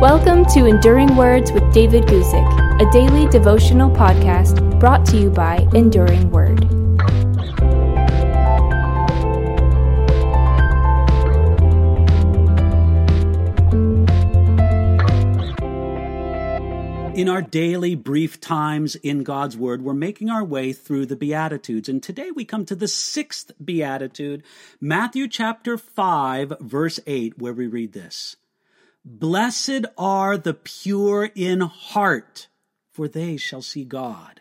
Welcome to Enduring Words with David Guzik, a daily devotional podcast brought to you by Enduring Word. In our daily brief times in God's Word, we're making our way through the Beatitudes. And today we come to the sixth Beatitude, Matthew chapter 5, verse 8, where we read this. Blessed are the pure in heart, for they shall see God.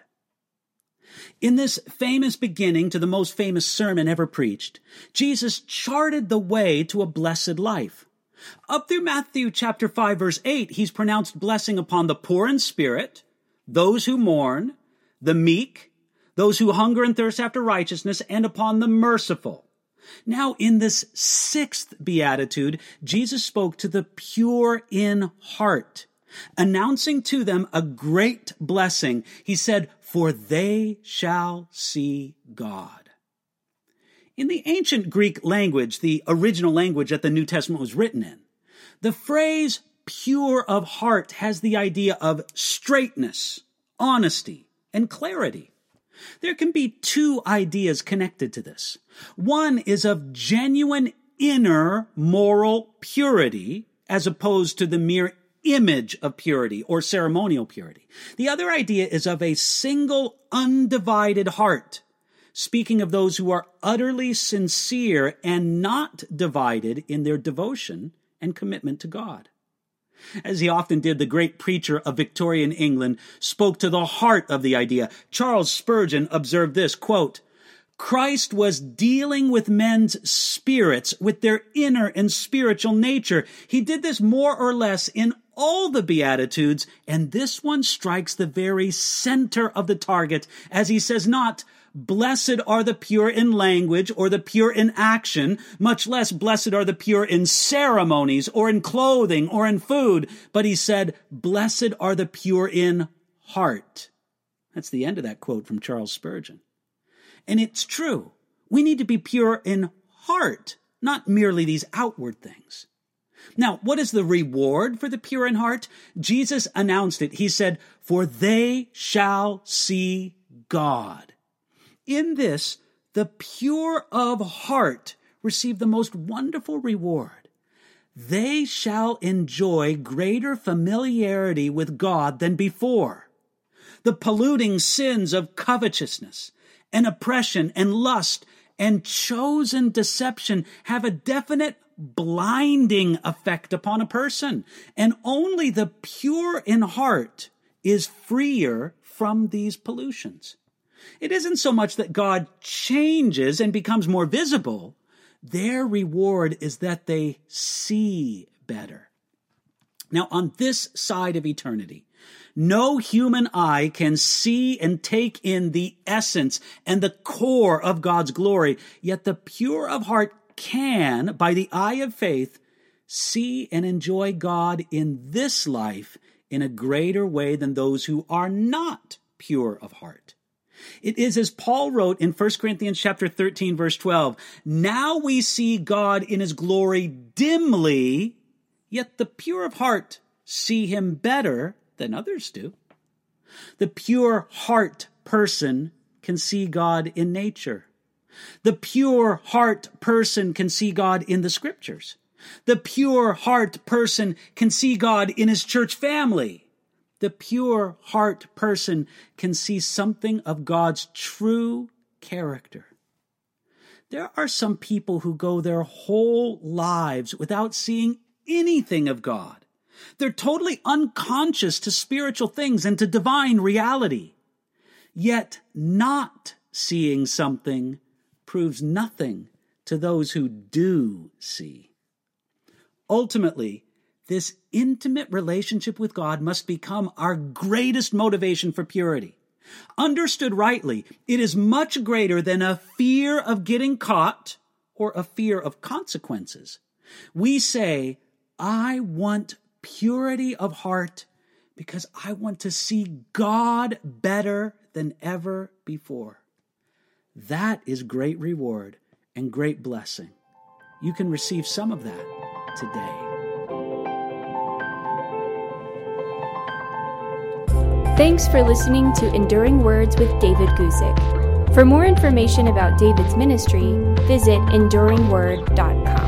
In this famous beginning to the most famous sermon ever preached, Jesus charted the way to a blessed life. Up through Matthew chapter 5, verse 8, he's pronounced blessing upon the poor in spirit, those who mourn, the meek, those who hunger and thirst after righteousness, and upon the merciful. Now, in this sixth beatitude, Jesus spoke to the pure in heart, announcing to them a great blessing. He said, "For they shall see God." In the ancient Greek language, the original language that the New Testament was written in, the phrase pure of heart has the idea of straightness, honesty, and clarity. There can be two ideas connected to this. One is of genuine inner moral purity, as opposed to the mere image of purity or ceremonial purity. The other idea is of a single, undivided heart, speaking of those who are utterly sincere and not divided in their devotion and commitment to God. As he often did, the great preacher of Victorian England spoke to the heart of the idea. Charles Spurgeon observed this, quote, Christ was dealing with men's spirits, with their inner and spiritual nature. He did this more or less in all the Beatitudes, and this one strikes the very center of the target, as he says not, blessed are the pure in language or the pure in action, much less blessed are the pure in ceremonies or in clothing or in food. But he said, blessed are the pure in heart. That's the end of that quote from Charles Spurgeon. And it's true. We need to be pure in heart, not merely these outward things. Now, what is the reward for the pure in heart? Jesus announced it. He said, for they shall see God. In this, the pure of heart receive the most wonderful reward. They shall enjoy greater familiarity with God than before. The polluting sins of covetousness and oppression and lust and chosen deception have a definite blinding effect upon a person, and only the pure in heart is freer from these pollutions. It isn't so much that God changes and becomes more visible. Their reward is that they see better. Now, on this side of eternity, no human eye can see and take in the essence and the core of God's glory, yet the pure of heart can, by the eye of faith, see and enjoy God in this life in a greater way than those who are not pure of heart. It is as Paul wrote in 1 Corinthians chapter 13, verse 12, now we see God in his glory dimly, yet the pure of heart see him better than others do. The pure heart person can see God in nature. The pure heart person can see God in the scriptures. The pure heart person can see God in his church family. The pure heart person can see something of God's true character. There are some people who go their whole lives without seeing anything of God. They're totally unconscious to spiritual things and to divine reality. Yet not seeing something proves nothing to those who do see. Ultimately, this intimate relationship with God must become our greatest motivation for purity. Understood rightly, it is much greater than a fear of getting caught or a fear of consequences. We say, I want purity of heart because I want to see God better than ever before. That is great reward and great blessing. You can receive some of that today. Thanks for listening to Enduring Words with David Guzik. For more information about David's ministry, visit enduringword.com.